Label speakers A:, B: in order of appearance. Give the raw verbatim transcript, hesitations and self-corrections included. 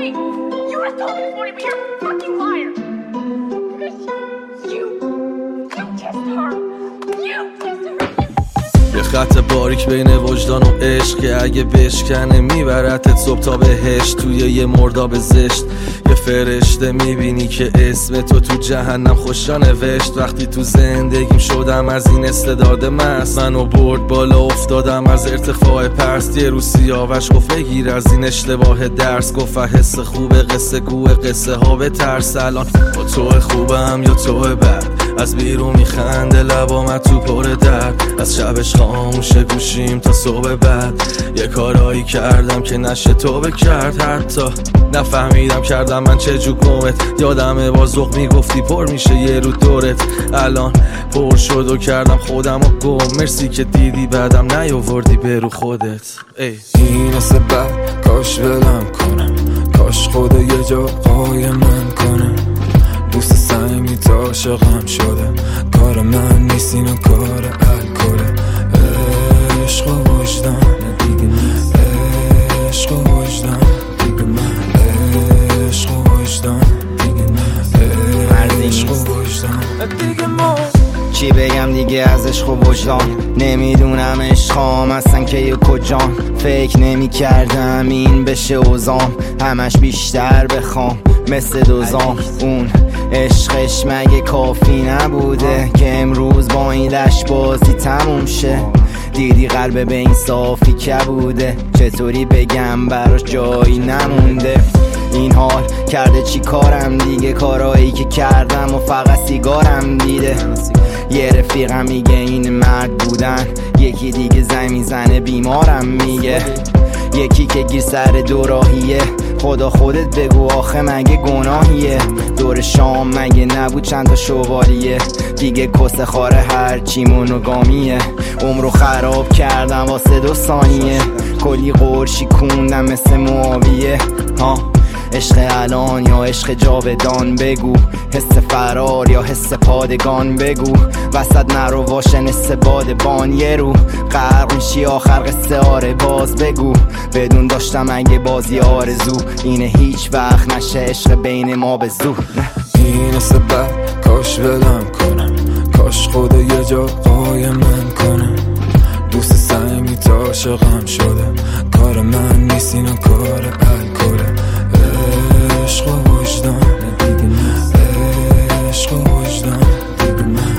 A: me. You would have told me this morning, but you're a fucking liar. You, you kissed her. You kissed her.
B: یه خط باریک بین وجدان و عشق که اگه بشکنه میبرتت صبح تا بهشت. توی یه مرداب زشت یه فرشته میبینی که اسم تو تو جهنم خوشا نوشت. وقتی تو زندگیم شدم از این استعداد مست، منو برد بالا افتادم از ارتفاع پرست. یه روز سیاوش گفت بگیر از این اشتباه درس، گفت حس خوبه قصه گوه قصه ها به ترس. الان با تو خوبم یا تو بد، از بیرون میخنده لبامت تو پر درد. از شبش خاموشه گوشیم تا صبح بعد. یه کارایی کردم که نشه توبه کرد، حتی نفهمیدم کردم من چه جو گمت. یادمه با ذوق میگفتی پر میشه یه رو دورت، الان پر شد و کردم خودم و گم. مرسی که دیدی بعدم نیاوردی به رو خودت. ای
C: این است بد کاش ولم کنم، کاش خدا یه جا قایم من کنم. دوست سنگی تا عاشقم شده، کار من نیست اینو کار الکله. عشق و وجدان عشق و وجدان عشق و وجدان عشق و وجدان دیگه ما
D: چی بگم دیگه از عشق و وجدان. نمیدونم عشقام اصلا که یه کجان. فکر نمی کردم این بشه اوزام، همش بیشتر بخوام مثل دوزام. اون عشقش مگه کافی نبوده که امروز با این لش بازی تموم شه؟ دیدی قلب به این صافی که بوده، چطوری بگم براش جایی نمونده. این حال کرده چی کارم دیگه، کارایی که کردم و فقط سیگارم دیده. یه رفیقم میگه این مرد بودن، یکی دیگه زنگ میزنه بیمارم میگه. یکی که گیر سر دوراهیه، خدا خودت بگو آخه مگه گناهیه؟ دور شام مگه نبود چند تا شوالیه؟ دیگه کس خاره هر چی مونوگامیه. عمرو خراب کردم واسه دو ثانیه، کلی قرشی کوندم مثل معاویه. ها عشق الان یا عشق جاودان بگو، حس فرار یا حس پادگان بگو. وسط نرو واشن حس بادبان یه رو غرق میشی آخر قصه آره باز بگو. بدون داشتم اگه بازی آرزو اینه هیچ وقت نشه عشق بین ما به زور.
C: این است بد کاش ولم کنم، کاش خدا یه جا قایم من کنم. دوست سنگی تا عاشقم شده، کار من نیست اینو کار الکله. عشق و وجدان عشق و وجدان